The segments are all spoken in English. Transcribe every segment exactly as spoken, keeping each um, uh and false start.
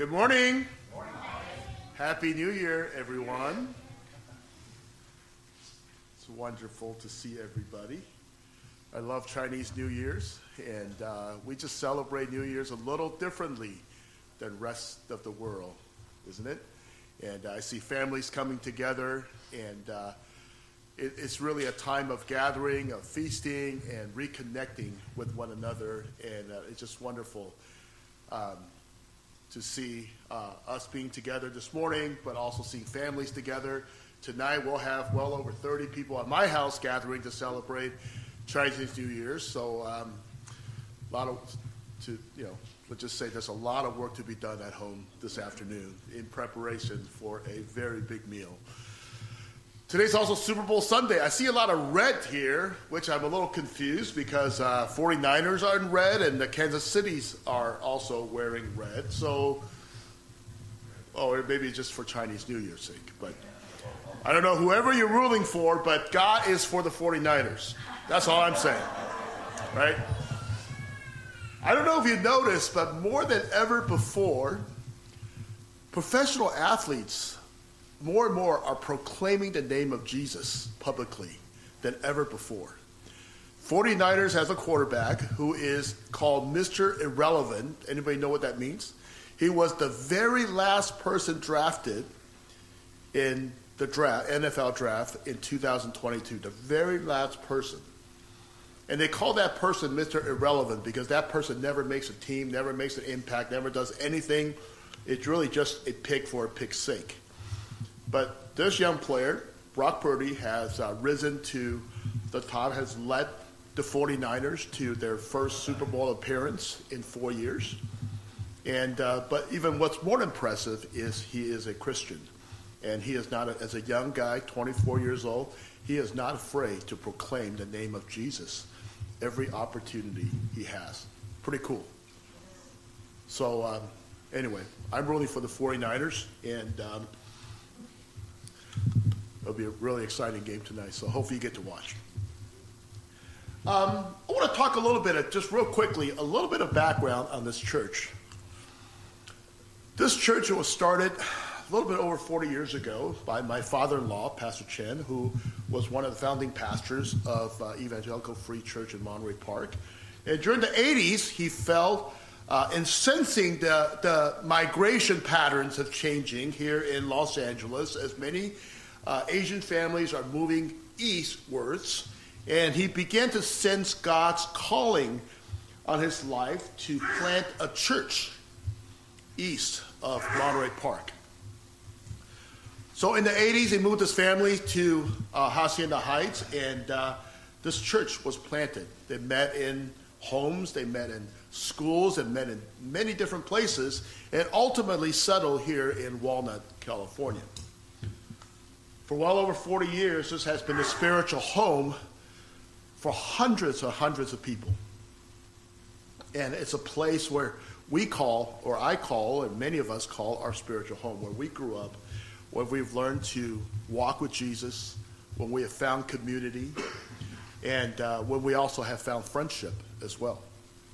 Good morning. Morning. Happy New Year, everyone. It's wonderful to see everybody. I love Chinese New Year's, and uh, we just celebrate New Year's a little differently than the rest of the world, isn't it? And I see families coming together, and uh, it, it's really a time of gathering, of feasting, and reconnecting with one another, and uh, it's just wonderful um, to see uh, us being together this morning, but also seeing families together. Tonight we'll have well over thirty people at my house gathering to celebrate Chinese New Year's. So um, a lot of, to you know, let's just say there's a lot of work to be done at home this afternoon in preparation for a very big meal. Today's also Super Bowl Sunday. I see a lot of red here, which I'm a little confused because uh, forty-niners are in red and the Kansas Cities are also wearing red. So, oh, or maybe just for Chinese New Year's sake. But I don't know whoever you're ruling for, but God is for the forty-niners. That's all I'm saying, right? I don't know if you noticed, but more than ever before, professional athletes more and more are proclaiming the name of Jesus publicly than ever before. forty-niners has a quarterback who is called Mister Irrelevant. Anybody know what that means? He was the very last person drafted in the draft, N F L draft in two thousand twenty-two, the very last person. And they call that person Mister Irrelevant because that person never makes a team, never makes an impact, never does anything. It's really just a pick for a pick's sake. But this young player, Brock Purdy, has uh, risen to the top, has led the forty-niners to their first Super Bowl appearance in four years. And uh, but even what's more impressive is he is a Christian. And he is not, a, as a young guy, twenty-four years old, he is not afraid to proclaim the name of Jesus every opportunity he has. Pretty cool. So um, anyway, I'm rooting for the forty-niners, and um, it'll be a really exciting game tonight, so hopefully you get to watch. Um, I want to talk a little bit, just real quickly, a little bit of background on this church. This church was started a little bit over forty years ago by my father-in-law, Pastor Chen, who was one of the founding pastors of uh, Evangelical Free Church in Monterey Park. And during the eighties, he felt uh, in sensing the, the migration patterns of changing here in Los Angeles, as many uh, Asian families are moving eastwards, and he began to sense God's calling on his life to plant a church east of Monterey Park. So in the eighties, he moved his family to uh, Hacienda Heights, and uh, this church was planted. They met in homes, they met in schools, they met in many different places, and ultimately settled here in Walnut, California. For well over forty years, this has been a spiritual home for hundreds and hundreds of people. And it's a place where we call, or I call, and many of us call our spiritual home, where we grew up, where we've learned to walk with Jesus, when we have found community, and uh, when we also have found friendship as well.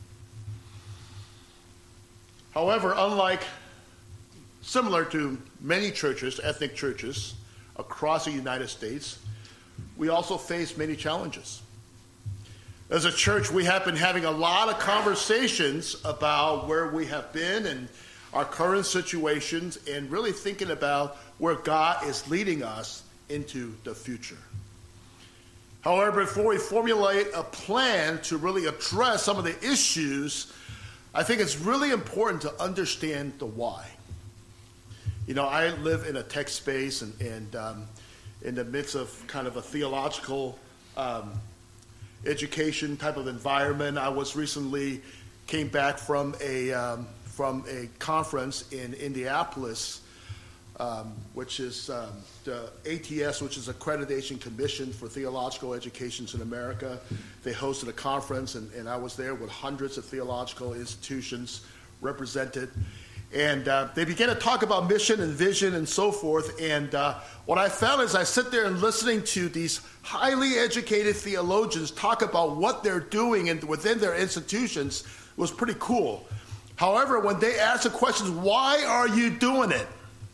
However, unlike, similar to many churches, ethnic churches across the United States, we also face many challenges. As a church, we have been having a lot of conversations about where we have been and our current situations, and really thinking about where God is leading us into the future. However, before we formulate a plan to really address some of the issues, I think it's really important to understand the why. You know, I live in a tech space and, and um, in the midst of kind of a theological um, education type of environment. I was recently came back from a um, from a conference in Indianapolis, um, which is um, the A T S, which is Accreditation Commission for Theological Educations in America. They hosted a conference, and, and I was there with hundreds of theological institutions represented. And uh, they began to talk about mission and vision and so forth. And uh, what I found is I sit there and listening to these highly educated theologians talk about what they're doing and within their institutions was pretty cool. However, when they ask the questions, why are you doing it?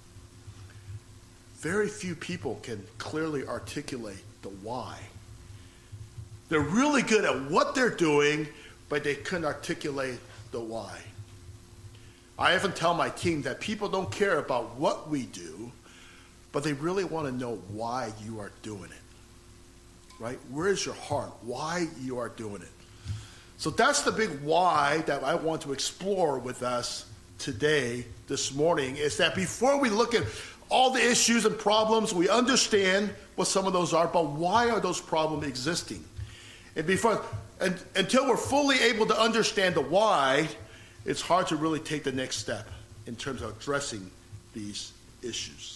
Very few people can clearly articulate the why. They're really good at what they're doing, but they couldn't articulate the why. I often tell my team that people don't care about what we do, but they really want to know why you are doing it. Right? Where is your heart? Why you are doing it? So that's the big why that I want to explore with us today, this morning, is that before we look at all the issues and problems, we understand what some of those are, but why are those problems existing? And before, and, until we're fully able to understand the why, it's hard to really take the next step in terms of addressing these issues.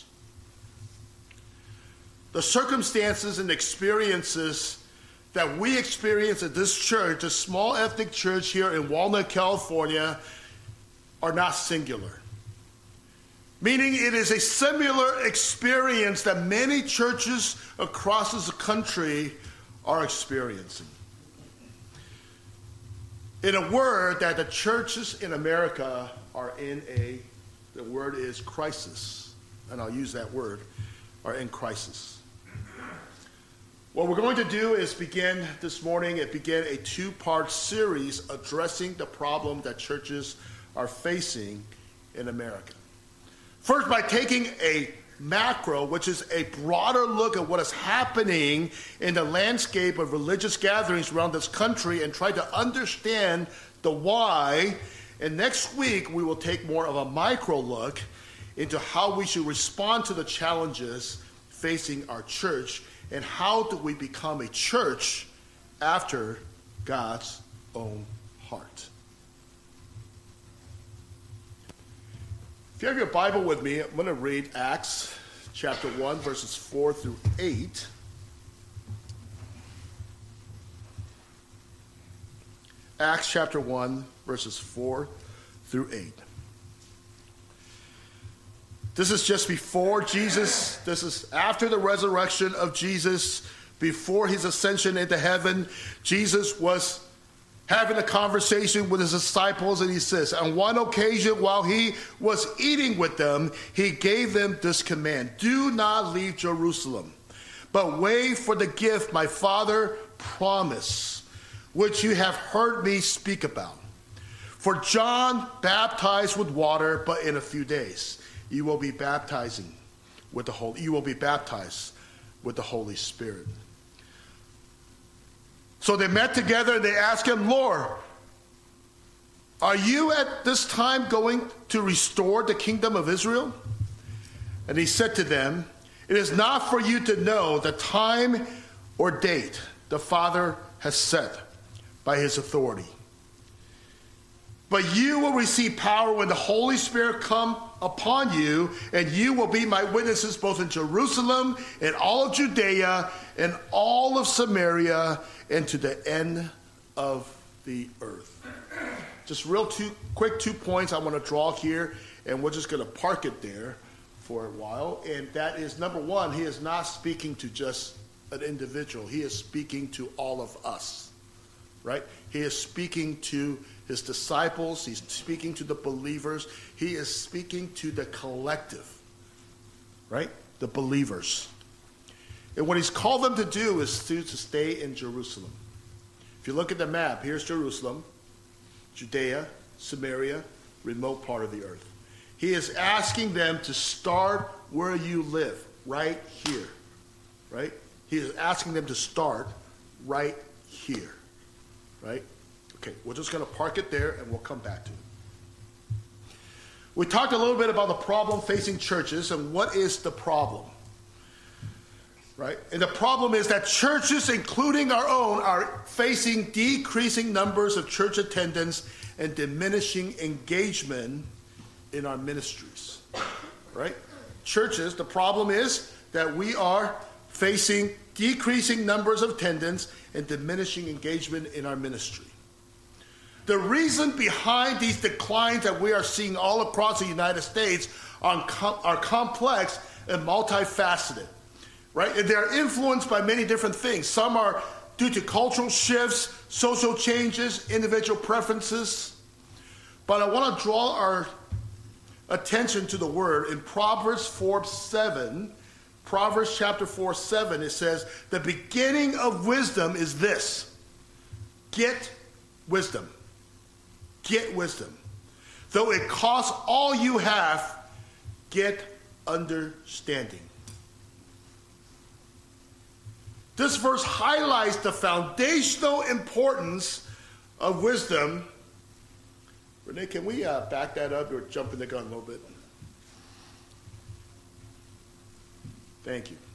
The circumstances and experiences that we experience at this church, a small ethnic church here in Walnut, California, are not singular. Meaning it is a similar experience that many churches across this country are experiencing. In a word, that the churches in America are in a, the word is crisis, and I'll use that word, are in crisis. What we're going to do is begin this morning and begin a two-part series addressing the problem that churches are facing in America. First, by taking a macro, which is a broader look at what is happening in the landscape of religious gatherings around this country and try to understand the why. And next week, we will take more of a micro look into how we should respond to the challenges facing our church and how do we become a church after God's own heart. If you have your Bible with me, I'm going to read Acts chapter one, verses four through eight. Acts chapter one, verses four through eight. This is just before Jesus, this is after the resurrection of Jesus, before his ascension into heaven. Jesus was having a conversation with his disciples, and he says, on one occasion while he was eating with them, he gave them this command: do not leave Jerusalem, but wait for the gift my Father promised, which you have heard me speak about. For John baptized with water, but in a few days you will be baptizing with the Holy, you will be baptized with the Holy Spirit. So they met together and they asked him, Lord, are you at this time going to restore the kingdom of Israel? And he said to them, it is not for you to know the time or date the Father has set by his authority. But you will receive power when the Holy Spirit come upon you, and you will be my witnesses both in Jerusalem and all of Judea and all of Samaria and to the end of the earth. Just real two quick two points I want to draw here, and we're just going to park it there for a while. And that is, number one, he is not speaking to just an individual. He is speaking to all of us, right? He is speaking to his disciples. He's speaking to the believers. He is speaking to the collective, right? The believers. And what he's called them to do is to, to stay in Jerusalem. If you look at the map, here's Jerusalem, Judea, Samaria, remote part of the earth. He is asking them to start where you live, right here, right? He is asking them to start right here, right? Okay, we're just going to park it there and we'll come back to it. We talked a little bit about the problem facing churches and what is the problem, right? And the problem is that churches, including our own, are facing decreasing numbers of church attendance and diminishing engagement in our ministries, right? Churches, the problem is that we are facing decreasing numbers of attendance and diminishing engagement in our ministry. The reason behind these declines that we are seeing all across the United States are, com- are complex and multifaceted, right? And they're influenced by many different things. Some are due to cultural shifts, social changes, individual preferences. But I want to draw our attention to the word in Proverbs four seven. Proverbs chapter four, seven, it says, the beginning of wisdom is this. Get wisdom. Get wisdom. Though it costs all you have, get understanding. This verse highlights the foundational importance of wisdom. Renee, can we uh, back that up or jump in the gun a little bit? Thank you.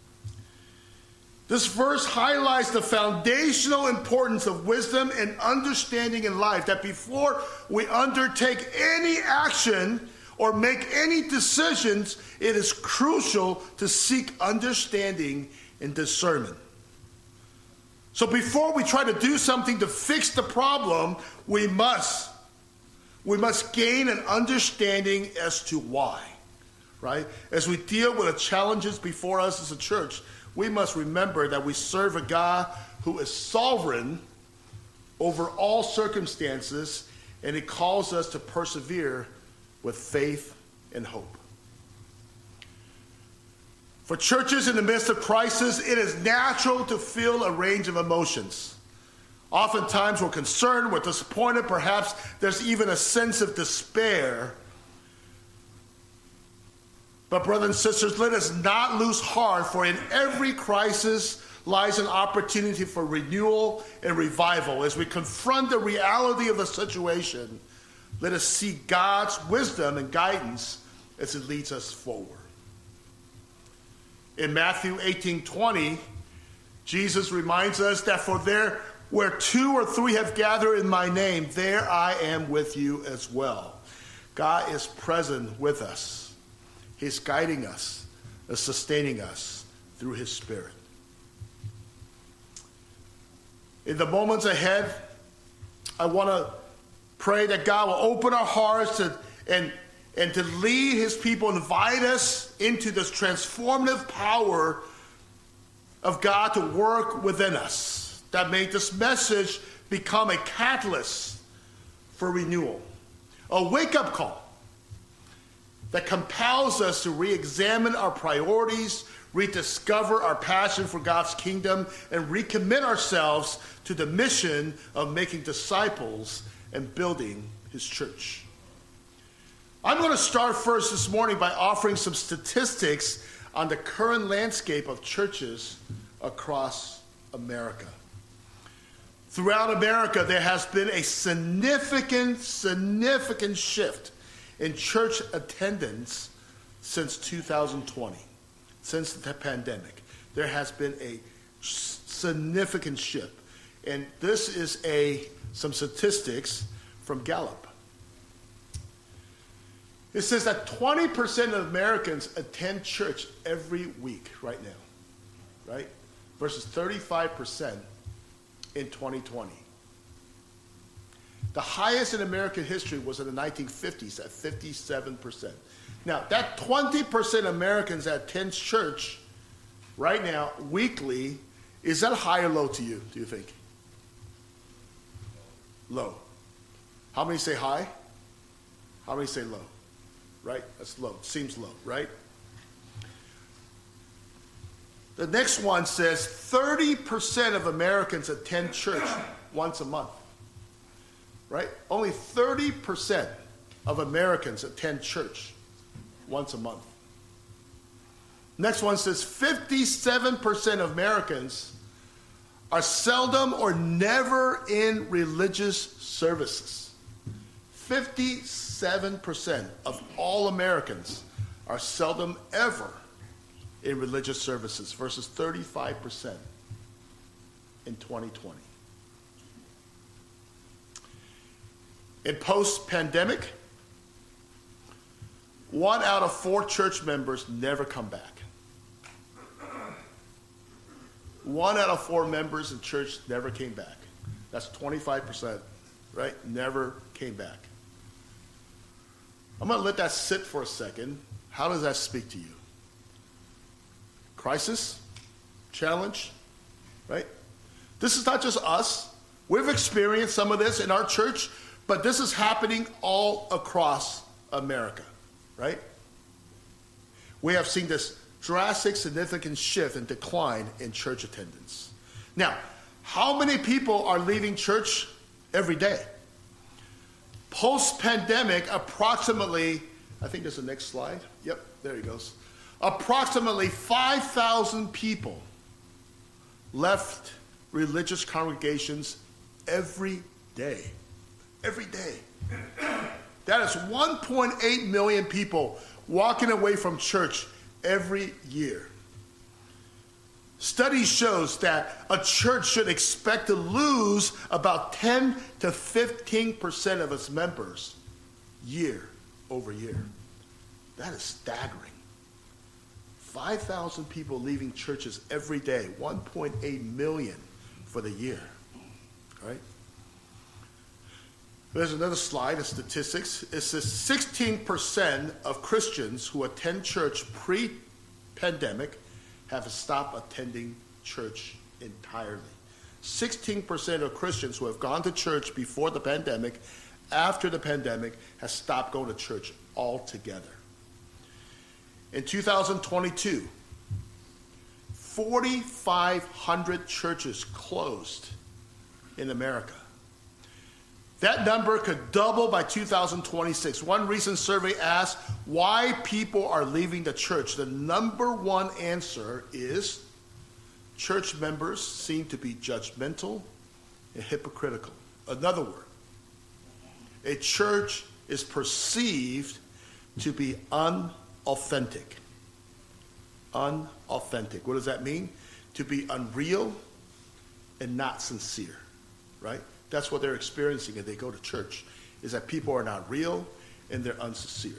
This verse highlights the foundational importance of wisdom and understanding in life, that before we undertake any action or make any decisions, it is crucial to seek understanding and discernment. So before we try to do something to fix the problem, we must, we must gain an understanding as to why. Right? As we deal with the challenges before us as a church, we must remember that we serve a God who is sovereign over all circumstances, and he calls us to persevere with faith and hope. For churches in the midst of crisis, it is natural to feel a range of emotions. Oftentimes we're concerned, we're disappointed, perhaps there's even a sense of despair. But brothers and sisters, let us not lose heart, for in every crisis lies an opportunity for renewal and revival. As we confront the reality of the situation, let us seek God's wisdom and guidance as it leads us forward. In Matthew eighteen twenty, Jesus reminds us that for there where two or three have gathered in my name, there I am with you as well. God is present with us. He's guiding us, uh, sustaining us through his Spirit. In the moments ahead, I want to pray that God will open our hearts to, and, and to lead his people, invite us into this transformative power of God to work within us, that may this message become a catalyst for renewal, a wake-up call that compels us to re-examine our priorities, rediscover our passion for God's kingdom, and recommit ourselves to the mission of making disciples and building his church. I'm going to start first this morning by offering some statistics on the current landscape of churches across America. Throughout America, there has been a significant, significant shift in church attendance since two thousand twenty, since the pandemic. There has been a significant shift. And this is a some statistics from Gallup. It says that twenty percent of Americans attend church every week right now, right? Versus thirty-five percent in twenty twenty. The highest in American history was in the nineteen fifties at fifty-seven percent. Now, that twenty percent Americans that attend church right now weekly, is that high or low to you, do you think? Low. How many say high? How many say low? Right? That's low. Seems low, right? The next one says thirty percent of Americans attend church once a month. Right? Only thirty percent of Americans attend church once a month. Next one says fifty-seven percent of Americans are seldom or never in religious services. fifty-seven percent of all Americans are seldom ever in religious services versus thirty-five percent in twenty twenty. In post-pandemic, one out of four church members never come back. One out of four members in church never came back. That's twenty-five percent, right? Never came back. I'm going to let that sit for a second. How does that speak to you? Crisis? Challenge? Right? This is not just us. We've experienced some of this in our church. But this is happening all across America, right? We have seen this drastic, significant shift and decline in church attendance. Now, how many people are leaving church every day? Post-pandemic, approximately, I think there's the next slide. Yep, there he goes. Approximately five thousand people left religious congregations every day. Every day. That is one point eight million people walking away from church every year. Study shows that a church should expect to lose about ten to fifteen percent of its members year over year. That is staggering. five thousand people leaving churches every day, one point eight million for the year. All right? There's another slide of statistics. It says sixteen percent of Christians who attend church pre-pandemic have stopped attending church entirely. sixteen percent of Christians who have gone to church before the pandemic, after the pandemic, have stopped going to church altogether. In two thousand twenty-two, four thousand five hundred churches closed in America. That number could double by two thousand twenty-six. One recent survey asked why people are leaving the church. The number one answer is church members seem to be judgmental and hypocritical. Another word, a church is perceived to be unauthentic. Unauthentic. What does that mean? To be unreal and not sincere, right? That's what they're experiencing as they go to church, is that people are not real and they're unsincere.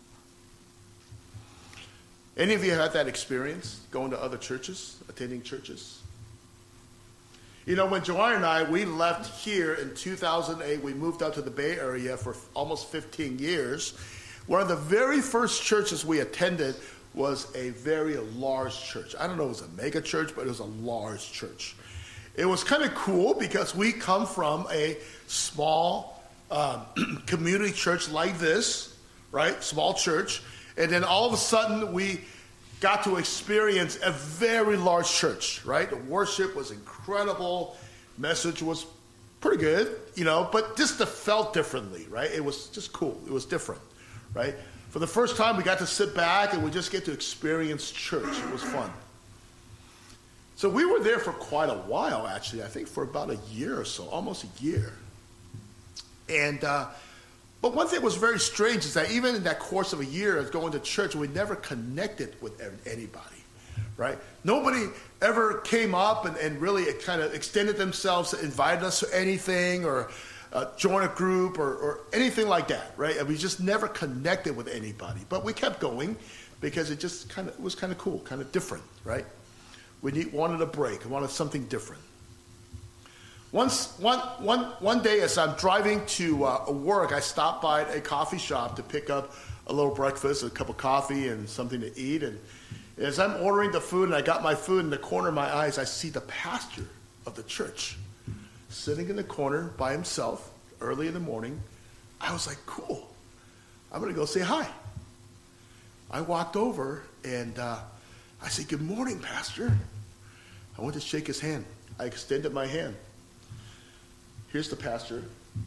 Any of you have had that experience, going to other churches, attending churches? You know, when Joanna and I, we left here in two thousand eight, we moved out to the Bay Area for almost fifteen years. One of the very first churches we attended was a very large church. I don't know if it was a mega church, but it was a large church. It was kind of cool because we come from a small um, community church like this, right? Small church. And then all of a sudden we got to experience a very large church, right? The worship was incredible. Message was pretty good, you know, but just felt differently, right? It was just cool. It was different, right? For the first time, we got to sit back and we just get to experience church. It was fun. So we were there for quite a while, actually. I think for about a year or so, almost a year. And, uh, but one thing that was very strange is that even in that course of a year of going to church, we never connected with anybody, right? Nobody ever came up and, and really kind of extended themselves, invited us to anything or uh, join a group or, or anything like that, right? And we just never connected with anybody. But we kept going because it just kind of it was kind of cool, kind of different, right? We need, wanted a break, wanted something different. Once, one, one, one day as I'm driving to uh, work, I stopped by a coffee shop to pick up a little breakfast, a cup of coffee and something to eat. And as I'm ordering the food and I got my food in the corner of my eyes, I see the pastor of the church sitting in the corner by himself early in the morning. I was like, cool, I'm going to go say hi. I walked over and uh, I said, good morning, Pastor. I went to shake his hand. I extended my hand. Here's the pastor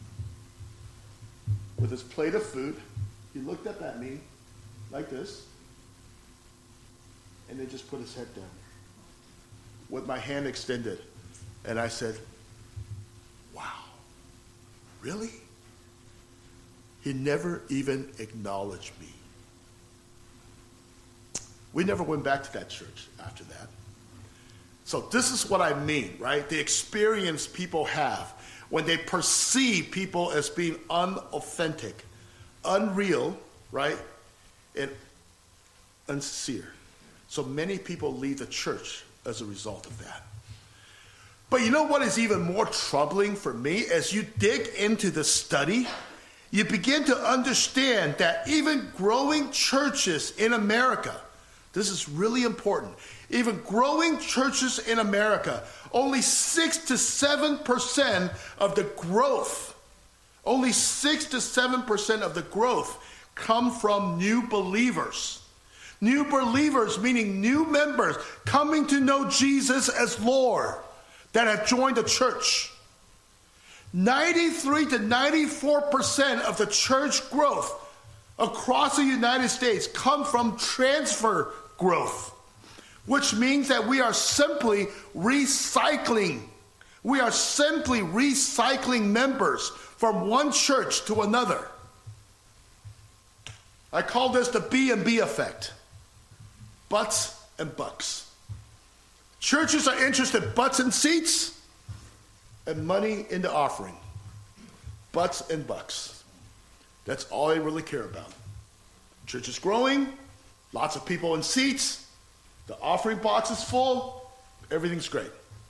with his plate of food. He looked up at me like this and then just put his head down with my hand extended. And I said, wow, really? He never even acknowledged me. We never went back to that church after that. So this is what I mean, right? The experience people have when they perceive people as being unauthentic, unreal, right? And unsincere. So many people leave the church as a result of that. But you know what is even more troubling for me? As you dig into the study, you begin to understand that even growing churches in America, this is really important. Even growing churches in America, only six to seven percent of the growth Only six to seven percent of the growth come from new believers. New believers, meaning new members coming to know Jesus as Lord that have joined the church. ninety-three to ninety-four percent of the church growth across the United States come from transfer growth, which means that we are simply recycling. We are simply recycling members from one church to another. I call this the B and B effect. Butts and bucks. Churches are interested in butts and seats and money in the offering. Butts and bucks. That's all they really care about. Church is growing, lots of people in seats, the offering box is full, everything's great.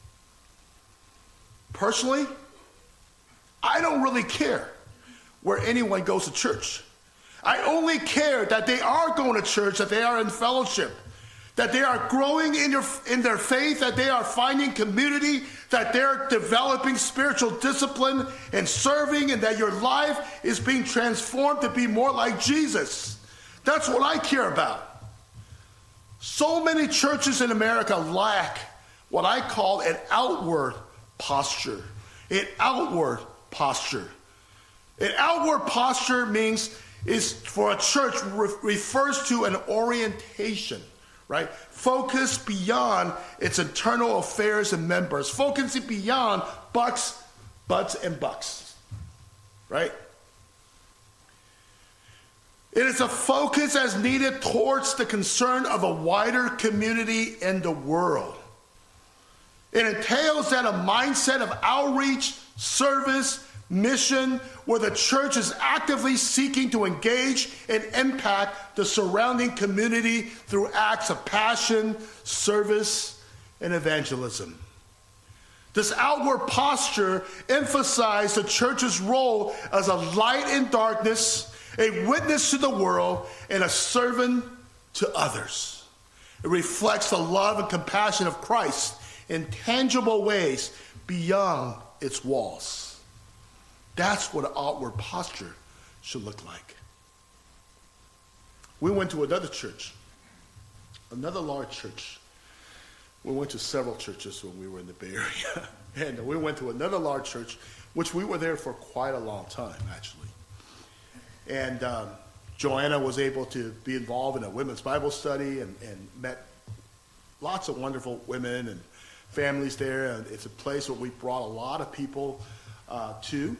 Personally, I don't really care where anyone goes to church. I only care that they are going to church, that they are in fellowship, that they are growing in, your, in their faith, that they are finding community, that they're developing spiritual discipline and serving, and that your life is being transformed to be more like Jesus. That's what I care about. So many churches in America lack what I call an outward posture. An outward posture. An outward posture means is for a church re- refers to an orientation, right? Focus beyond its internal affairs and members. Focusing beyond bucks, butts, and bucks, right? It is a focus as needed towards the concern of a wider community in the world. It entails that a mindset of outreach, service, mission, where the church is actively seeking to engage and impact the surrounding community through acts of passion, service, and evangelism. This outward posture emphasized the church's role as a light in darkness, a witness to the world, and a servant to others. It reflects the love and compassion of Christ in tangible ways beyond its walls. That's what an outward posture should look like. We went to another church, another large church. We went to several churches when we were in the Bay Area. And we went to another large church, which we were there for quite a long time, actually. And um, Joanna was able to be involved in a women's Bible study and, and met lots of wonderful women and families there. And it's a place where we brought a lot of people uh, to.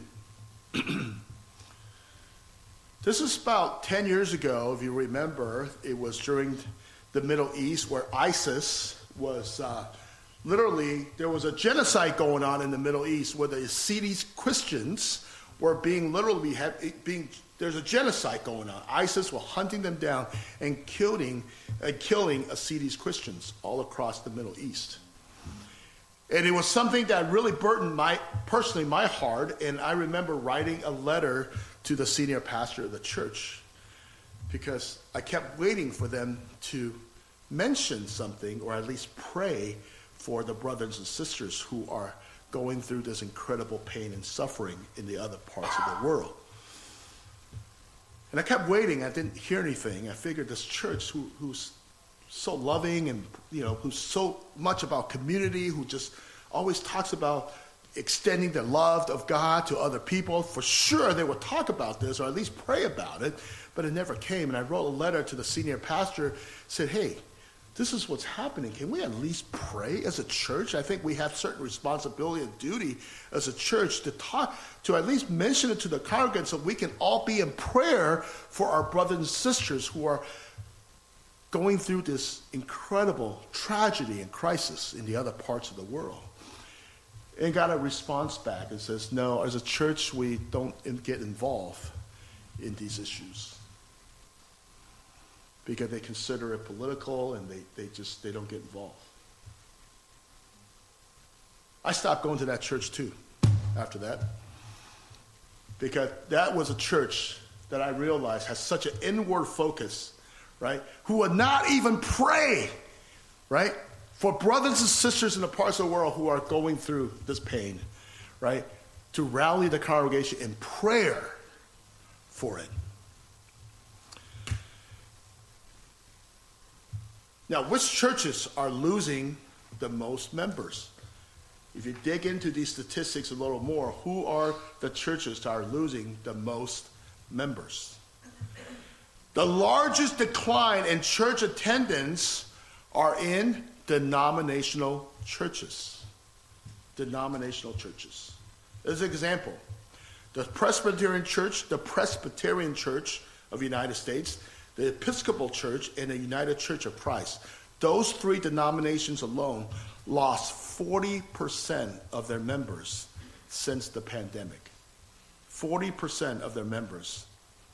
This is about ten years ago, if you remember. It was during the Middle East where ISIS was uh, literally, there was a genocide going on in the Middle East where the Yazidi Christians were being literally, being, there's a genocide going on. ISIS were hunting them down and killing, uh, killing Yazidi Christians all across the Middle East. And it was something that really burdened my, personally, my heart. And I remember writing a letter to the senior pastor of the church because I kept waiting for them to mention something or at least pray for the brothers and sisters who are going through this incredible pain and suffering in the other parts of the world. And I kept waiting. I didn't hear anything. I figured this church who, who's so loving and, you know, who's so much about community, who just always talks about extending the love of God to other people. For sure they would talk about this or at least pray about it, but it never came. And I wrote a letter to the senior pastor, said, hey, this is what's happening. Can we at least pray as a church? I think we have certain responsibility and duty as a church to talk, to at least mention it to the congregants so we can all be in prayer for our brothers and sisters who are going through this incredible tragedy and crisis in the other parts of the world. And got a response back and says, no, as a church, we don't get involved in these issues because they consider it political and they, they just, they don't get involved. I stopped going to that church too after that because that was a church that I realized has such an inward focus, right, who would not even pray, right, for brothers and sisters in the parts of the world who are going through this pain, right, to rally the congregation in prayer for it. Now, which churches are losing the most members? If you dig into these statistics a little more, who are the churches that are losing the most members? The largest decline in church attendance are in denominational churches. Denominational churches. As an example, the Presbyterian Church, the Presbyterian Church of the United States, the Episcopal Church, and the United Church of Christ, those three denominations alone lost forty percent of their members since the pandemic. forty percent of their members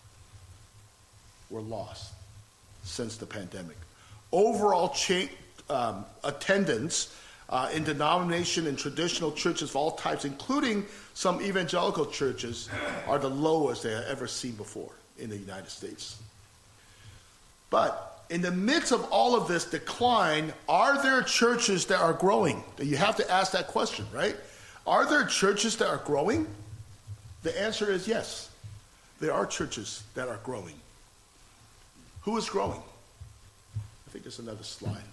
were lost since the pandemic. Overall cha- um, attendance uh, in denomination and traditional churches of all types, including some evangelical churches, are the lowest they have ever seen before in the United States. But in the midst of all of this decline, are there churches that are growing? You have to ask that question, right? Are there churches that are growing? The answer is yes. There are churches that are growing. Who is growing? I think there's another slide.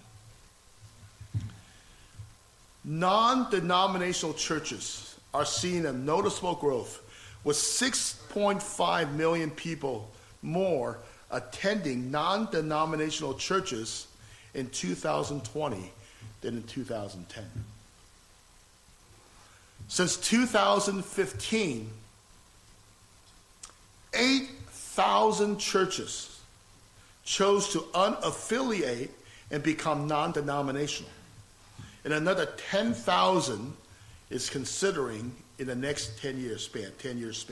Non-denominational churches are seeing a noticeable growth, with six point five million people more attending non-denominational churches in two thousand twenty than in two thousand ten. Since two thousand fifteen, eight thousand churches chose to unaffiliate and become non-denominational. And another ten thousand is considering in the next ten-year span, ten-year span.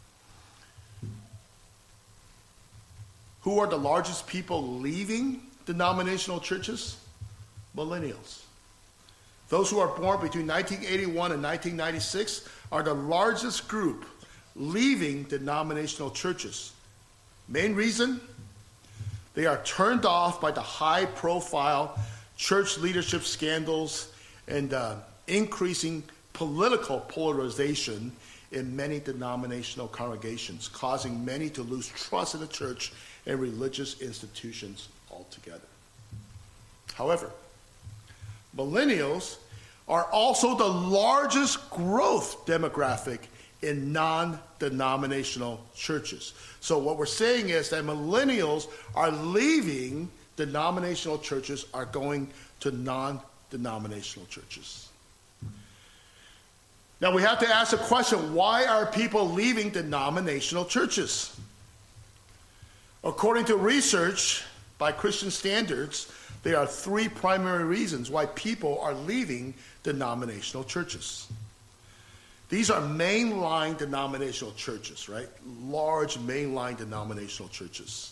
Who are the largest people leaving denominational churches? Millennials. Those who are born between nineteen eighty-one and nineteen ninety-six are the largest group leaving denominational churches. Main reason? They are turned off by the high-profile church leadership scandals and uh, increasing political polarization in many denominational congregations, causing many to lose trust in the church and religious institutions altogether. However, millennials are also the largest growth demographic in non-denominational churches. So what we're saying is that millennials are leaving denominational churches, are going to non-denominational churches. Now we have to ask the question, why are people leaving denominational churches? According to research by Christian Standards, there are three primary reasons why people are leaving denominational churches. These are mainline denominational churches, right? Large mainline denominational churches.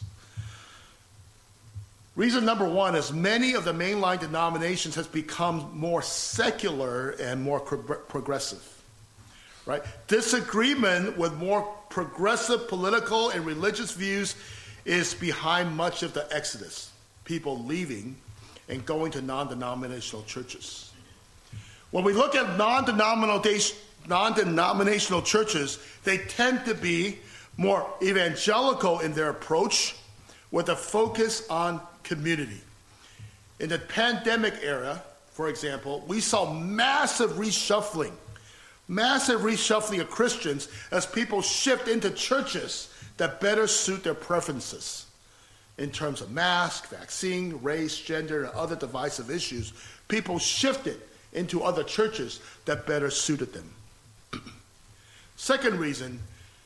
Reason number one is many of the mainline denominations has become more secular and more progressive, right? Disagreement with more progressive political and religious views is behind much of the exodus, people leaving and going to non-denominational churches. When we look at non-denominational non-denominational churches, they tend to be more evangelical in their approach with a focus on community. In the pandemic era, for example, we saw massive reshuffling, massive reshuffling of Christians as people shift into churches that better suit their preferences in terms of mask, vaccine, race, gender, and other divisive issues. People shifted into other churches that better suited them. Second reason,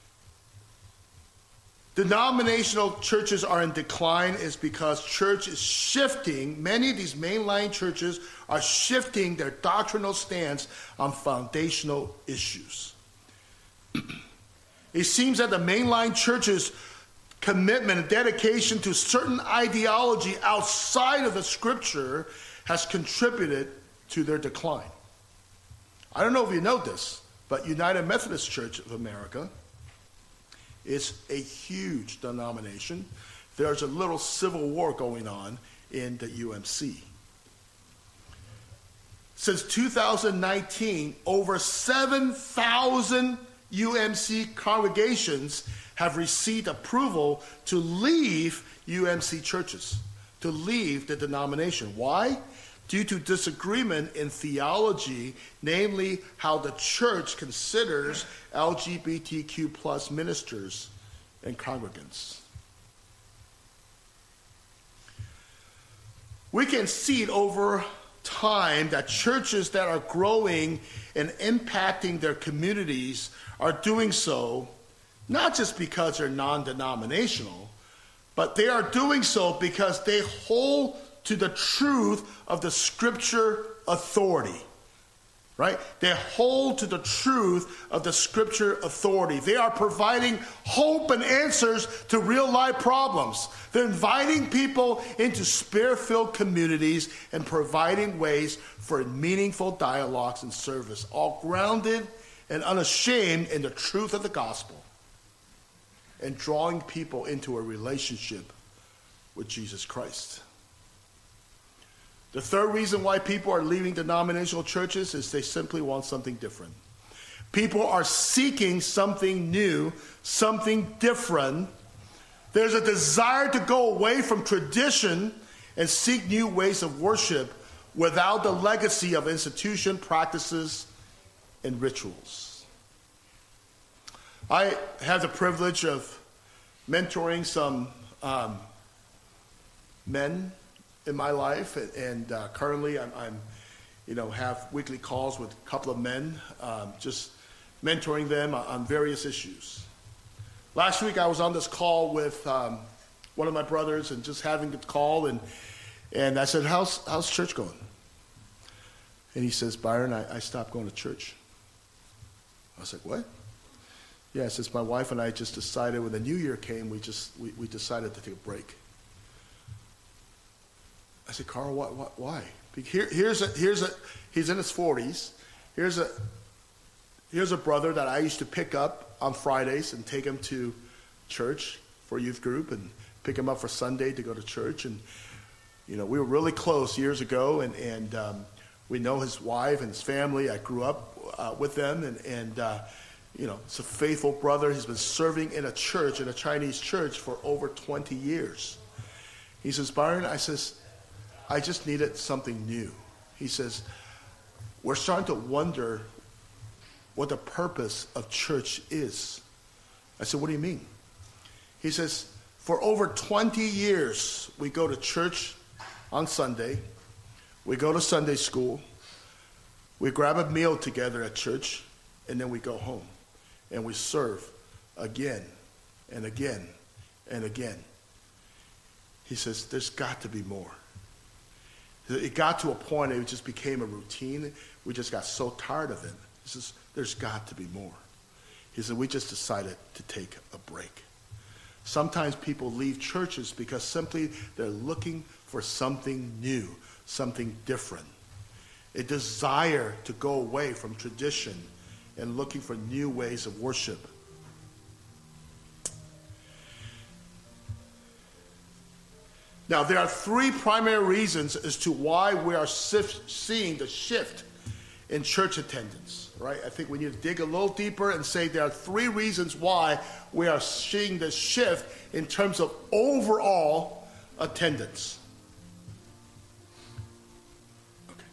denominational churches are in decline is because church is shifting, many of these mainline churches are shifting their doctrinal stance on foundational issues. It seems that the mainline churches' commitment and dedication to certain ideology outside of the scripture has contributed to their decline. I don't know if you know this, but United Methodist Church of America is a huge denomination. There's a little civil war going on in the U M C. Since two thousand nineteen, over seven thousand U M C congregations have received approval to leave U M C churches, to leave the denomination. Why? Due to disagreement in theology, namely how the church considers L G B T Q plus ministers and congregants. We can see it over time that churches that are growing and impacting their communities are doing so not just because they're non-denominational, but they are doing so because they hold to the truth of the scripture authority, right? They hold to the truth of the scripture authority. They are providing hope and answers to real life problems. They're inviting people into spirit-filled communities and providing ways for meaningful dialogues and service, all grounded and unashamed in the truth of the gospel, and drawing people into a relationship with Jesus Christ. The third reason why people are leaving denominational churches is they simply want something different. People are seeking something new, something different. There's a desire to go away from tradition and seek new ways of worship without the legacy of institution, practices, and rituals. I have the privilege of mentoring some um, men in my life, and uh, currently I'm, I'm, you know, have weekly calls with a couple of men, um, just mentoring them on various issues. Last week I was on this call with um, one of my brothers, and just having the call, and and I said, "How's how's church going?" And he says, "Byron, I, I stopped going to church." I was like, "What?" Yeah, it says, "My wife and I just decided when the new year came, we just we, we decided to take a break." I said, "Carl, what, what, why?" Here, here's a, here's a, he's in his forties. Here's a, here's a brother that I used to pick up on Fridays and take him to church for youth group, and pick him up for Sunday to go to church. And, you know, we were really close years ago, and, and um, we know his wife and his family. I grew up uh, with them, and, and uh, you know, it's a faithful brother. He's been serving in a church, in a Chinese church, for over twenty years. He says, "Byron," I says, "I just needed something new." He says, "We're starting to wonder what the purpose of church is." I said, "What do you mean?" He says, "For over twenty years, we go to church on Sunday. We go to Sunday school. We grab a meal together at church, and then we go home. And we serve again and again and again." He says, "There's got to be more." It got to a point, it just became a routine. We just got so tired of it. He says, "There's got to be more." He said, "We just decided to take a break." Sometimes people leave churches because simply they're looking for something new, something different. A desire to go away from tradition and looking for new ways of worship. Now, there are three primary reasons as to why we are seeing the shift in church attendance, right? I think we need to dig a little deeper and say there are three reasons why we are seeing this shift in terms of overall attendance. Okay.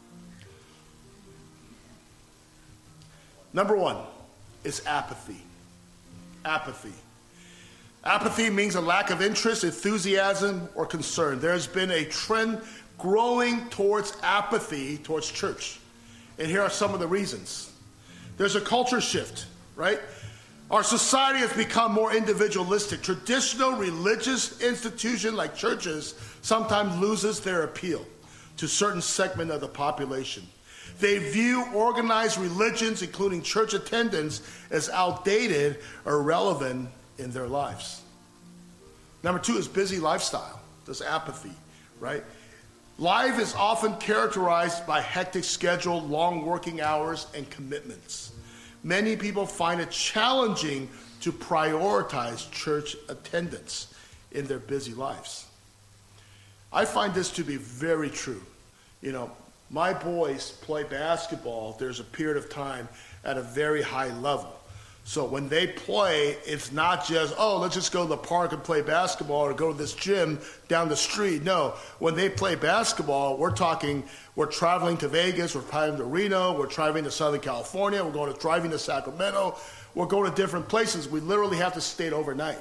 Number one is apathy. Apathy. Apathy means a lack of interest, enthusiasm, or concern. There's been a trend growing towards apathy towards church. And here are some of the reasons. There's a culture shift, right? Our society has become more individualistic. Traditional religious institutions like churches sometimes loses their appeal to certain segment of the population. They view organized religions, including church attendance, as outdated or irrelevant in their lives. Number two is busy lifestyle. There's apathy, right? Life is often characterized by hectic schedule, long working hours, and commitments. Many people find it challenging to prioritize church attendance in their busy lives. I find this to be very true. You know, My boys play basketball, there's a period of time at a very high level. So when they play, it's not just, oh, let's just go to the park and play basketball or go to this gym down the street. No, when they play basketball, we're talking, we're traveling to Vegas, we're traveling to Reno, we're traveling to Southern California, we're going to driving to Sacramento, we're going to different places. We literally have to stay overnight,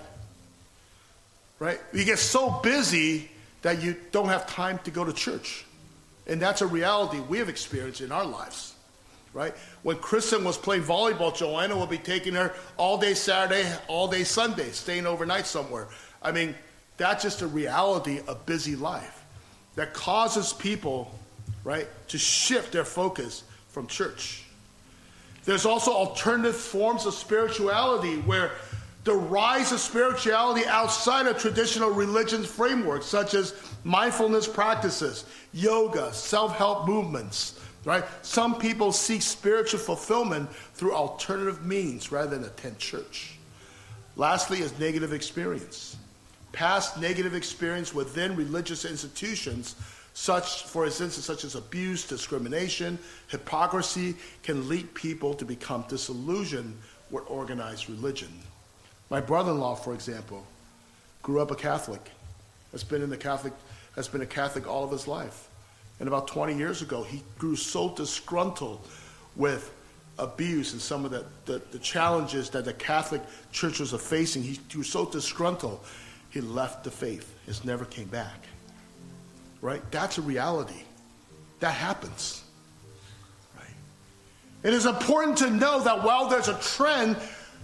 right? You get so busy that you don't have time to go to church. And that's a reality we have experienced in our lives. Right? When Kristen was playing volleyball, Joanna will be taking her all day Saturday, all day Sunday, staying overnight somewhere. I mean, that's just a reality of busy life that causes people, right, to shift their focus from church. There's also alternative forms of spirituality where the rise of spirituality outside of traditional religion frameworks, such as mindfulness practices, yoga, self-help movements. Right? Some people seek spiritual fulfillment through alternative means rather than attend church. Lastly is negative experience. Past negative experience within religious institutions, such, for instance, such as abuse, discrimination, hypocrisy, can lead people to become disillusioned with organized religion. My brother-in-law, for example, grew up a Catholic. Has been in the Catholic, has been a Catholic all of his life. And about twenty years ago, he grew so disgruntled with abuse and some of the, the, the challenges that the Catholic churches are facing. He grew so disgruntled, he left the faith. He never came back. Right? That's a reality. That happens. Right? It is important to know that while there's a trend,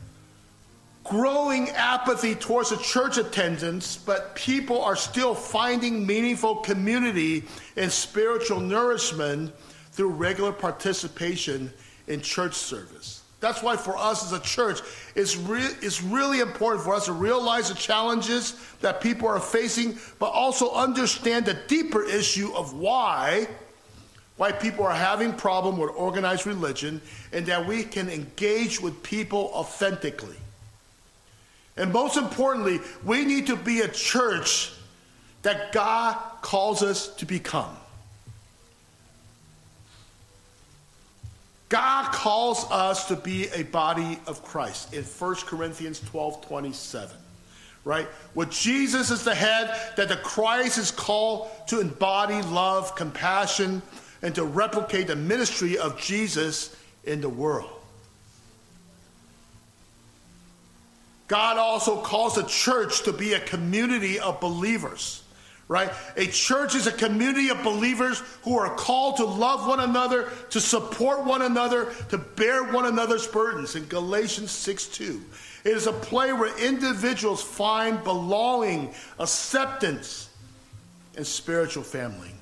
growing apathy towards a church attendance, but people are still finding meaningful community and spiritual nourishment through regular participation in church service. That's why for us as a church, it's, re- it's really important for us to realize the challenges that people are facing, but also understand the deeper issue of why, why people are having problem with organized religion, and that we can engage with people authentically. And most importantly, we need to be a church that God calls us to become. God calls us to be a body of Christ in First Corinthians twelve twenty-seven, right? With Jesus as the head, that the Christ is called to embody love, compassion, and to replicate the ministry of Jesus in the world. God also calls the church to be a community of believers, right? A church is a community of believers who are called to love one another, to support one another, to bear one another's burdens. In Galatians six two, it is a place where individuals find belonging, acceptance, and spiritual family.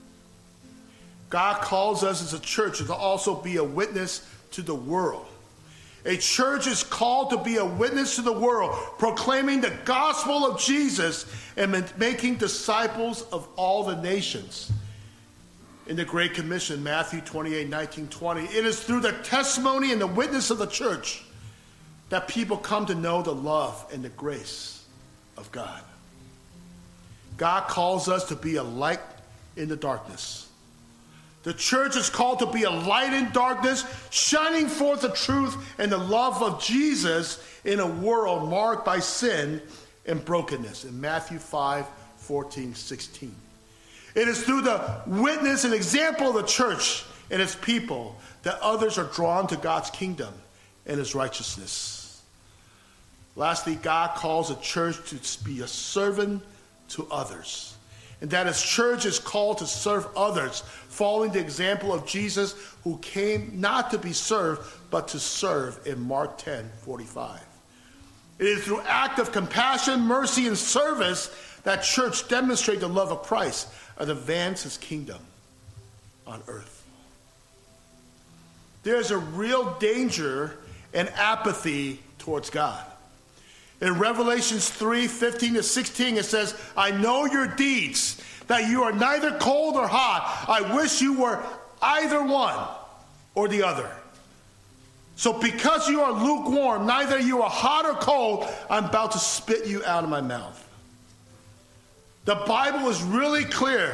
God calls us as a church to also be a witness to the world. A church is called to be a witness to the world, proclaiming the gospel of Jesus and making disciples of all the nations. In the Great Commission, Matthew twenty-eight, nineteen, twenty, it is through the testimony and the witness of the church that people come to know the love and the grace of God. God calls us to be a light in the darkness. The church is called to be a light in darkness, shining forth the truth and the love of Jesus in a world marked by sin and brokenness. In Matthew five, fourteen, sixteen. It is through the witness and example of the church and its people that others are drawn to God's kingdom and his righteousness. Lastly, God calls a church to be a servant to others. And that his church is called to serve others, following the example of Jesus, who came not to be served, but to serve in Mark ten, forty-five. It is through act of compassion, mercy, and service that church demonstrates the love of Christ and advance his kingdom on earth. There's a real danger and apathy towards God. In Revelations three, fifteen to sixteen, it says, I know your deeds, that you are neither cold or hot. I wish you were either one or the other. So because you are lukewarm, neither you are hot or cold, I'm about to spit you out of my mouth. The Bible is really clear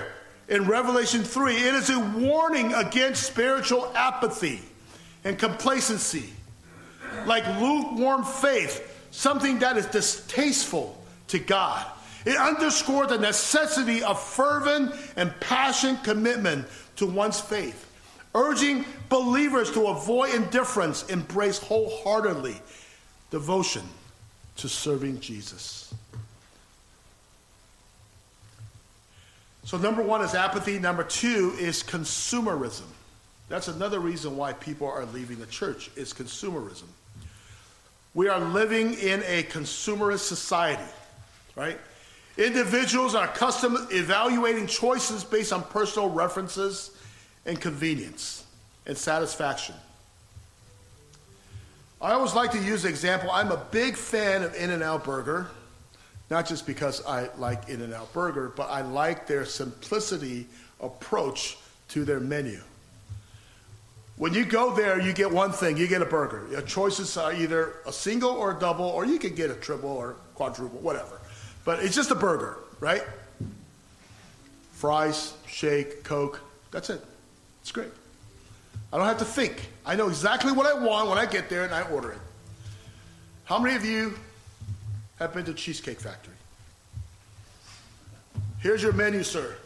In Revelation three, it is a warning against spiritual apathy and complacency, like lukewarm faith, something that is distasteful to God. It underscores the necessity of fervent and passionate commitment to one's faith, urging believers to avoid indifference, embrace wholeheartedly devotion to serving Jesus. So number one is apathy. Number two is consumerism. That's another reason why people are leaving the church, is consumerism. We are living in a consumerist society, right? Individuals are accustomed to evaluating choices based on personal references and convenience and satisfaction. I always like to use the example. I'm a big fan of In-N-Out Burger, not just because I like In-N-Out Burger, but I like their simplicity approach to their menu. When you go there, you get one thing. You get a burger. Your choices are either a single or a double, or you can get a triple or quadruple, whatever. But it's just a burger, right? Fries, shake, Coke. That's it. It's great. I don't have to think. I know exactly what I want when I get there and I order it. How many of you have been to Cheesecake Factory? Here's your menu, sir.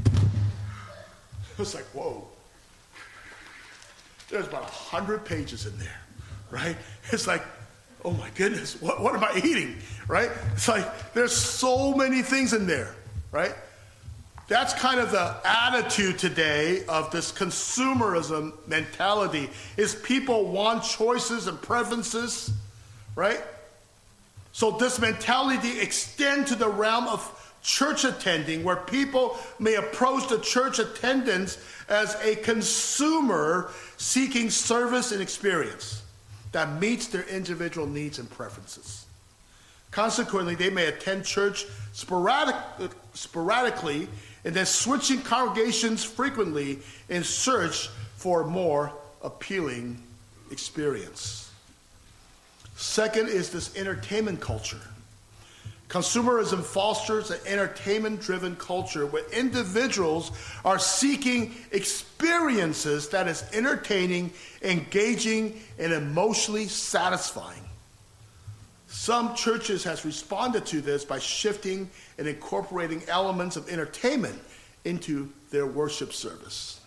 It's like, whoa. There's about a hundred pages in there, right? It's like, oh my goodness, what, what am I eating, right? It's like, there's so many things in there, right? That's kind of the attitude today of this consumerism mentality, is people want choices and preferences, right? So this mentality extends to the realm of church attending, where people may approach the church attendance as a consumer seeking service and experience that meets their individual needs and preferences. Consequently, they may attend church sporadic, sporadically and then switching congregations frequently in search for a more appealing experience. Second is this entertainment culture. Consumerism fosters an entertainment-driven culture where individuals are seeking experiences that is entertaining, engaging, and emotionally satisfying. Some churches has responded to this by shifting and incorporating elements of entertainment into their worship service.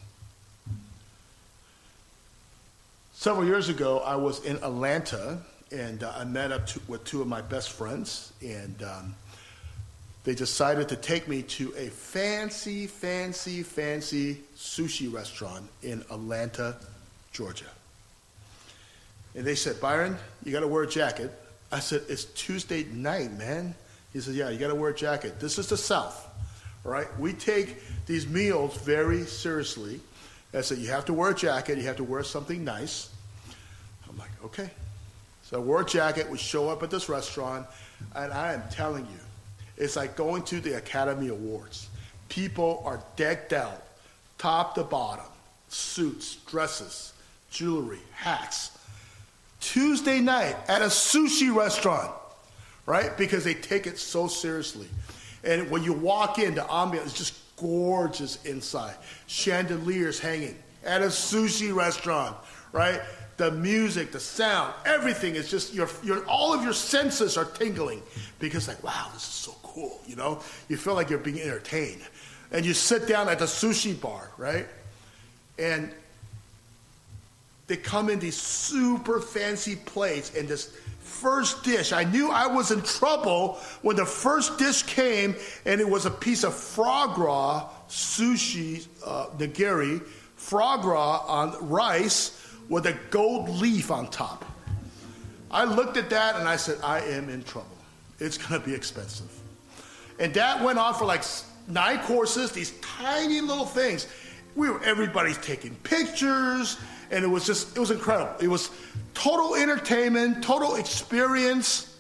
Several years ago, I was in Atlanta, and uh, I met up to, with two of my best friends, and um, they decided to take me to a fancy, fancy, fancy sushi restaurant in Atlanta, Georgia. And they said, Byron, you got to wear a jacket. I said, it's Tuesday night, man. He said, yeah, you got to wear a jacket. This is the South, all right? We take these meals very seriously. I said, you have to wear a jacket. You have to wear something nice. I'm like, okay. So I wore a jacket. We show up at this restaurant, and I am telling you, it's like going to the Academy Awards. People are decked out, top to bottom, suits, dresses, jewelry, hats. Tuesday night at a sushi restaurant, right? Because they take it so seriously. And when you walk in, the ambiance is just gorgeous inside. Chandeliers hanging at a sushi restaurant, right? The music, the sound, everything is just, your, your, all of your senses are tingling because like, wow, this is so cool, you know? You feel like you're being entertained. And you sit down at the sushi bar, right? And they come in these super fancy plates, and this first dish, I knew I was in trouble when the first dish came, and it was a piece of foie gras sushi uh, nigiri, foie gras on rice with a gold leaf on top. I looked at that and I said, I am in trouble. It's going to be expensive. And that went on for like nine courses, these tiny little things. We were, everybody's taking pictures, and it was just, it was incredible. It was total entertainment, total experience.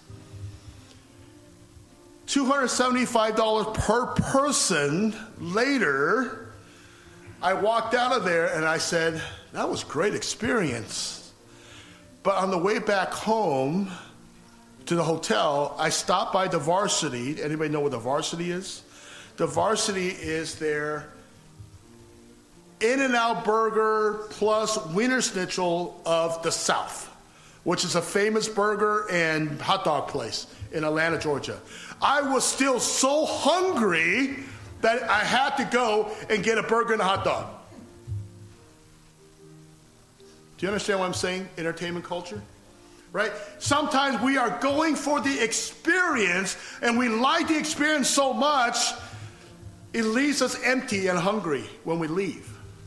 two hundred seventy-five dollars per person later, I walked out of there and I said, that was a great experience. But on the way back home to the hotel, I stopped by the Varsity. Anybody know what the Varsity is? The Varsity is their In-N-Out Burger plus Wiener Schnitzel of the South, which is a famous burger and hot dog place in Atlanta, Georgia. I was still so hungry that I had to go and get a burger and a hot dog. Do you understand what I'm saying? Entertainment culture, right? Sometimes we are going for the experience, and we like the experience so much, it leaves us empty and hungry when we leave.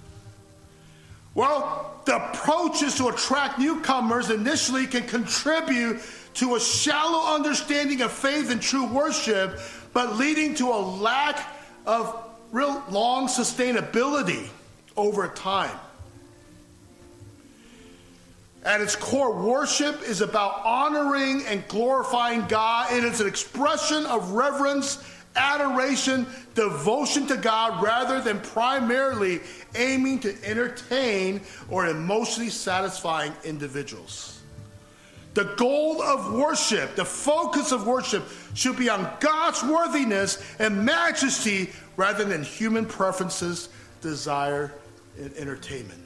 Well, the approaches to attract newcomers initially can contribute to a shallow understanding of faith and true worship, but leading to a lack of real long sustainability over time. At its core, worship is about honoring and glorifying God. It is an expression of reverence, adoration, devotion to God, rather than primarily aiming to entertain or emotionally satisfying individuals. The goal of worship, the focus of worship, should be on God's worthiness and majesty rather than human preferences, desire, and entertainment.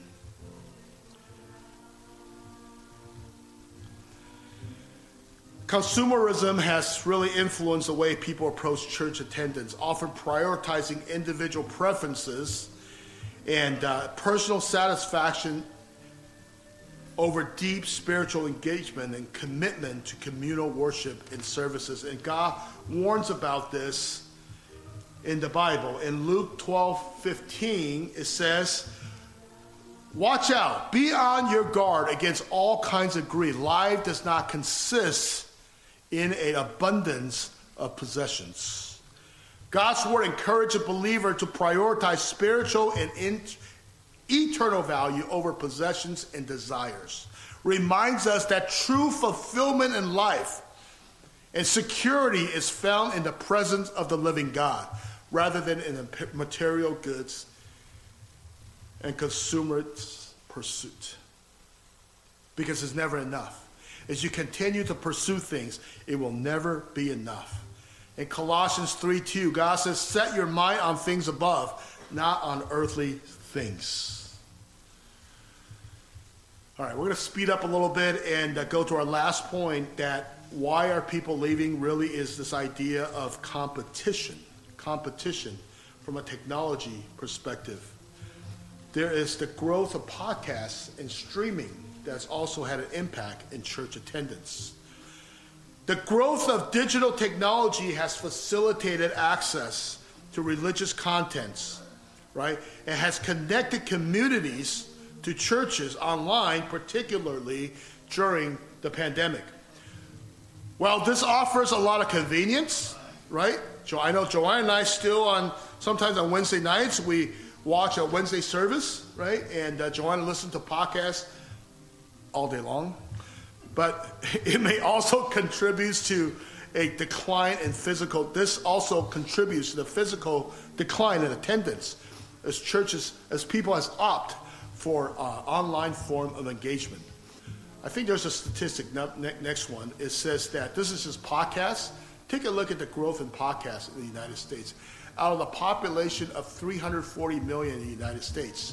Consumerism has really influenced the way people approach church attendance, often prioritizing individual preferences and uh, personal satisfaction over deep spiritual engagement and commitment to communal worship and services. And God warns about this in the Bible. In Luke twelve fifteen, it says, "Watch out, be on your guard against all kinds of greed. Life does not consist in an abundance of possessions." God's word encourages a believer to prioritize spiritual and in, eternal value over possessions and desires. Reminds us that true fulfillment in life and security is found in the presence of the living God, rather than in the material goods and consumerist pursuit. Because it's never enough. As you continue to pursue things, it will never be enough. In Colossians three two, God says, "Set your mind on things above, not on earthly things." All right, we're going to speed up a little bit and uh, go to our last point, that why are people leaving really is this idea of competition. Competition from a technology perspective. There is the growth of podcasts and streaming that's also had an impact in church attendance. The growth of digital technology has facilitated access to religious contents, right? It has connected communities to churches online, particularly during the pandemic. Well, this offers a lot of convenience, right? So I know Joanne and I still on, sometimes on Wednesday nights, we watch a Wednesday service, right? And uh, Joanne listens to podcasts all day long. But it may also contribute to a decline in physical, this also contributes to the physical decline in attendance as churches, as people has opt for uh, online form of engagement. I think there's a statistic, next one. It says that, this is just podcasts. Take a look at the growth in podcasts in the United States. Out of the population of three hundred forty million in the United States,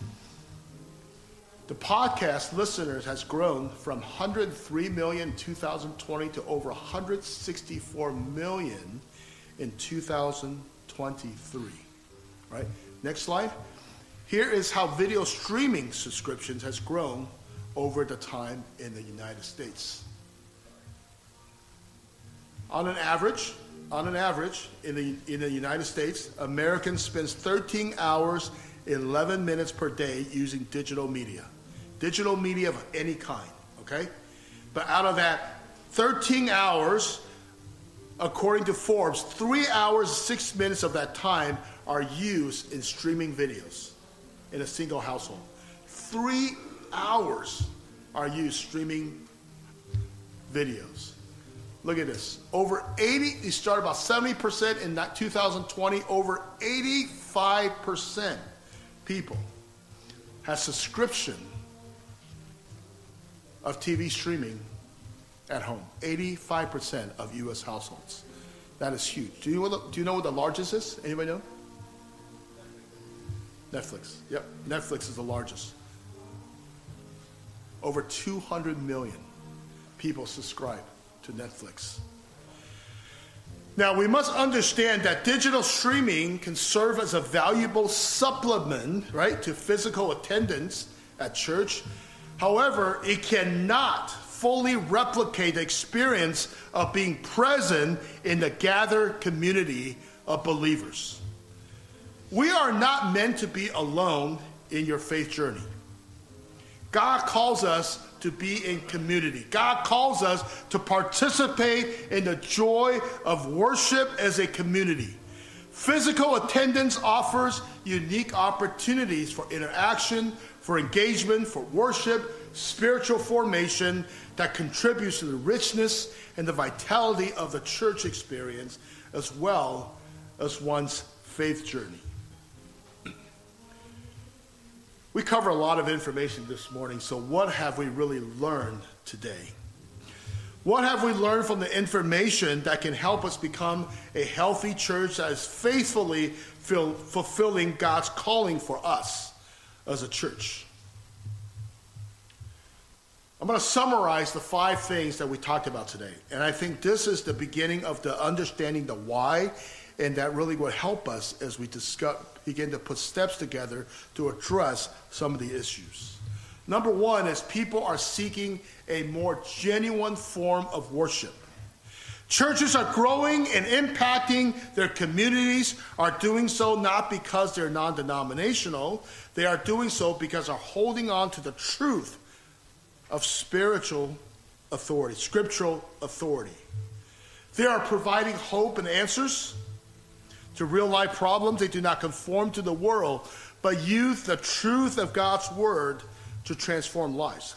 the podcast listeners has grown from one hundred three million in two thousand twenty to over one hundred sixty-four million in two thousand twenty-three. Right? Next slide. Here is how video streaming subscriptions has grown over the time in the United States. On an average, on an average, in the in the United States, Americans spends thirteen hours, eleven minutes per day using digital media. Digital media of any kind, okay? But out of that thirteen hours, according to Forbes, three hours, six minutes of that time are used in streaming videos in a single household. Three hours are used streaming videos. Look at this. Over eighty, you start about seventy percent in two thousand twenty, over eighty-five percent people have subscription of T V streaming at home. eighty-five percent of U S households. That is huge. Do you know what the, do you know what the largest is? Anybody know? Netflix. Yep, Netflix is the largest. Over two hundred million people subscribe to Netflix. Now, we must understand that digital streaming can serve as a valuable supplement, right, to physical attendance at church. However, it cannot fully replicate the experience of being present in the gathered community of believers. We are not meant to be alone in your faith journey. God calls us to be in community. God calls us to participate in the joy of worship as a community. Physical attendance offers unique opportunities for interaction, for engagement, for worship, spiritual formation that contributes to the richness and the vitality of the church experience as well as one's faith journey. We cover a lot of information this morning, so what have we really learned today? What have we learned from the information that can help us become a healthy church that is faithfully feel, fulfilling God's calling for us as a church? I'm going to summarize the five things that we talked about today, and I think this is the beginning of the understanding the why, and that really will help us as we discuss, begin to put steps together to address some of the issues. Number one is people are seeking a more genuine form of worship. Churches are growing and impacting their communities, are doing so not because they're non-denominational, they are doing so because they're holding on to the truth of spiritual authority, scriptural authority. They are providing hope and answers to real-life problems. They do not conform to the world, but use the truth of God's word to transform lives.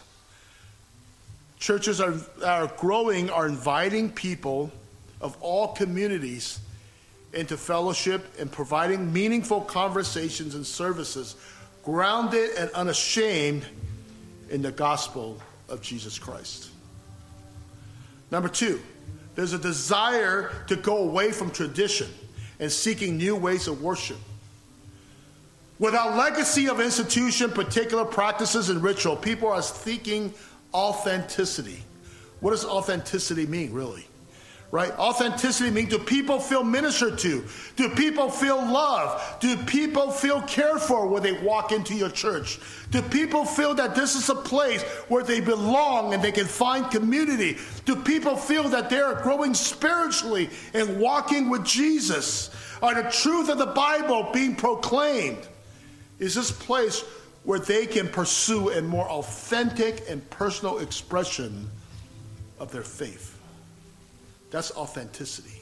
Churches are, are growing, are inviting people of all communities into fellowship and providing meaningful conversations and services grounded and unashamed in the gospel of Jesus Christ. Number two, there's a desire to go away from tradition and seeking new ways of worship. Without legacy of institution, particular practices, and ritual, people are seeking authenticity. What does authenticity mean, really? Right? Authenticity means, do people feel ministered to? Do people feel loved? Do people feel cared for when they walk into your church? Do people feel that this is a place where they belong and they can find community? Do people feel that they are growing spiritually and walking with Jesus? Are the truth of the Bible being proclaimed? Is this place where they can pursue a more authentic and personal expression of their faith? That's authenticity.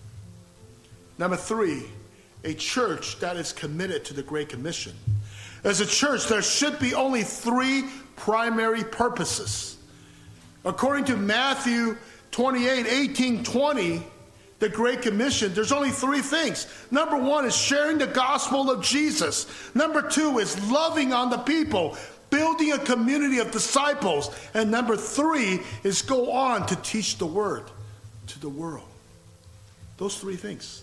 Number three, a church that is committed to the Great Commission. As a church, there should be only three primary purposes. According to Matthew twenty-eight, eighteen, twenty, the Great Commission, there's only three things. Number one is sharing the gospel of Jesus. Number two is loving on the people, building a community of disciples. And number three is go on to teach the word to the world. Those three things.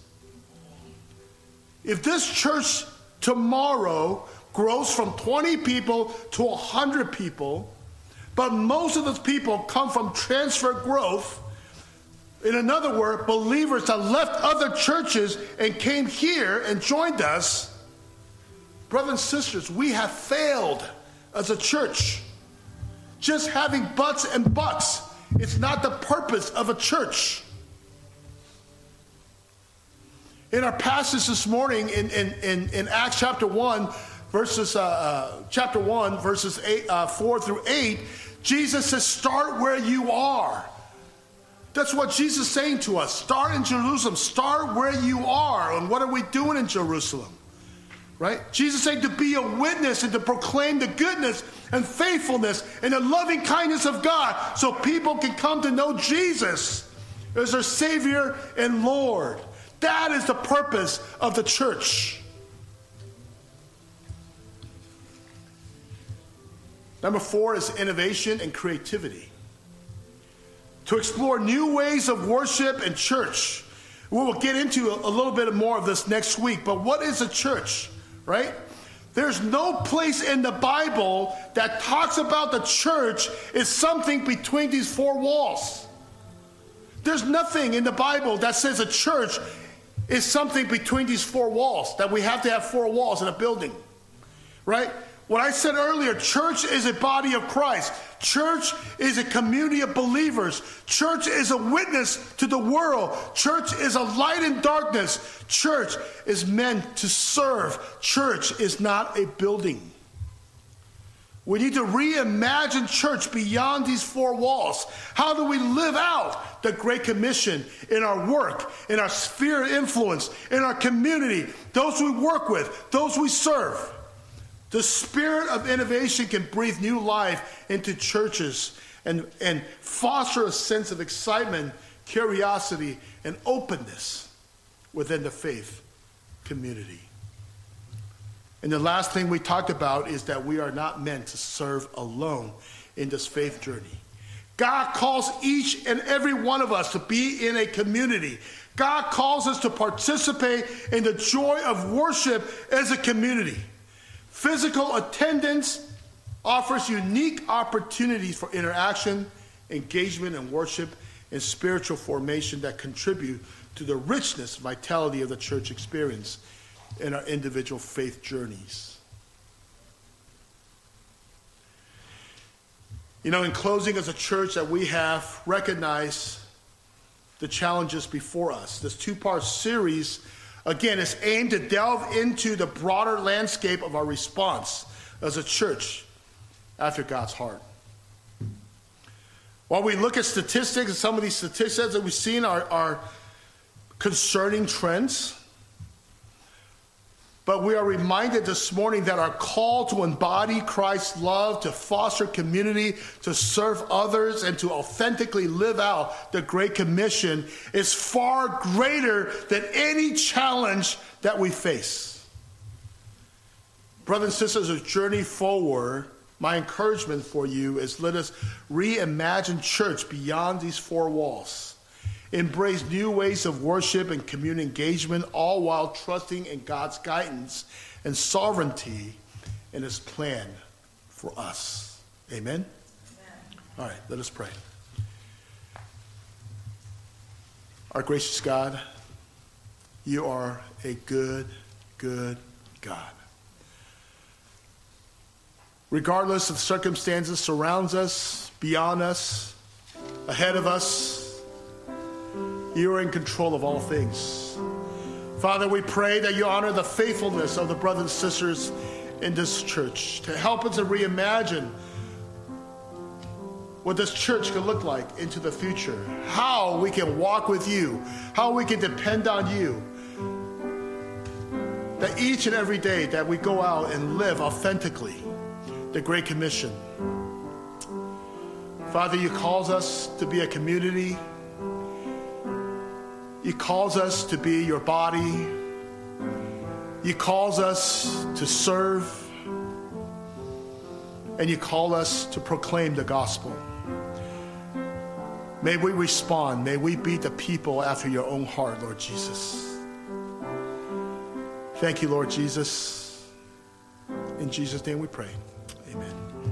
If this church tomorrow grows from twenty people to one hundred people, but most of those people come from transfer growth, in another word, believers that left other churches and came here and joined us, brothers and sisters, we have failed as a church. Just having butts and bucks, it's not the purpose of a church. In our passage this morning in, in, in, in Acts chapter one, verses uh, uh, chapter one, verses eight, uh, four through eight, Jesus says, start where you are. That's what Jesus is saying to us. Start in Jerusalem. Start where you are. And what are we doing in Jerusalem? Right? Jesus is saying to be a witness and to proclaim the goodness and faithfulness and the loving kindness of God so people can come to know Jesus as their Savior and Lord. That is the purpose of the church. Number four is innovation and creativity. To explore new ways of worship and church. We will get into a little bit more of this next week, but what is a church, right? There's no place in the Bible that talks about the church as something between these four walls. There's nothing in the Bible that says a church is something between these four walls, that we have to have four walls in a building, right? What I said earlier, church is a body of Christ. Church is a community of believers. Church is a witness to the world. Church is a light in darkness. Church is meant to serve. Church is not a building. We need to reimagine church beyond these four walls. How do we live out the Great Commission in our work, in our sphere of influence, in our community, those we work with, those we serve? The spirit of innovation can breathe new life into churches and, and foster a sense of excitement, curiosity, and openness within the faith community. And the last thing we talked about is that we are not meant to serve alone in this faith journey. God calls each and every one of us to be in a community. God calls us to participate in the joy of worship as a community. Physical attendance offers unique opportunities for interaction, engagement, and worship and spiritual formation that contribute to the richness, vitality of the church experience in our individual faith journeys. You know, in closing, as a church, that we have recognized the challenges before us. This two-part series, again, is aimed to delve into the broader landscape of our response as a church after God's heart. While we look at statistics, and some of these statistics that we've seen are, are concerning trends, but we are reminded this morning that our call to embody Christ's love, to foster community, to serve others, and to authentically live out the Great Commission is far greater than any challenge that we face. Brothers and sisters, as we journey forward, my encouragement for you is let us reimagine church beyond these four walls. Embrace new ways of worship and community engagement, all while trusting in God's guidance and sovereignty in his plan for us. Amen? Amen. All right, let us pray. Our gracious God, you are a good, good God. Regardless of circumstances surrounds us, beyond us, ahead of us, you are in control of all things. Father, we pray that you honor the faithfulness of the brothers and sisters in this church to help us to reimagine what this church could look like into the future, how we can walk with you, how we can depend on you, that each and every day that we go out and live authentically the Great Commission. Father, you calls us to be a community. You calls us to be your body. You calls us to serve. And you call us to proclaim the gospel. May we respond. May we be the people after your own heart, Lord Jesus. Thank you, Lord Jesus. In Jesus' name we pray. Amen.